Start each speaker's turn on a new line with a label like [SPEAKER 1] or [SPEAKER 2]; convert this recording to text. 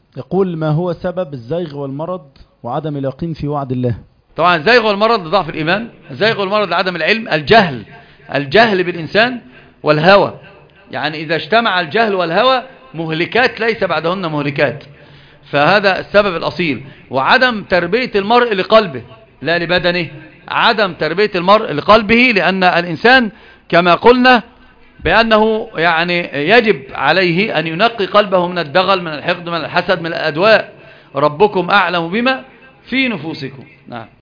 [SPEAKER 1] يقول: ما هو سبب الزيغ والمرض وعدم اليقين في وعد الله؟
[SPEAKER 2] طبعا الزيغ والمرض لضعف الإيمان، الزيغ والمرض لعدم العلم، الجهل بالإنسان والهوى. يعني إذا اجتمع الجهل والهوى مهلكات ليس بعدهن مهلكات، فهذا السبب الأصيل. وعدم تربية المرء لقلبه لا لبدنه، عدم تربية المرء لقلبه، لأن الإنسان كما قلنا بأنه يعني يجب عليه أن ينقي قلبه من الدغل، من الحقد، من الحسد، من الأدواء. ربكم أعلم بما في نفوسكم. نعم.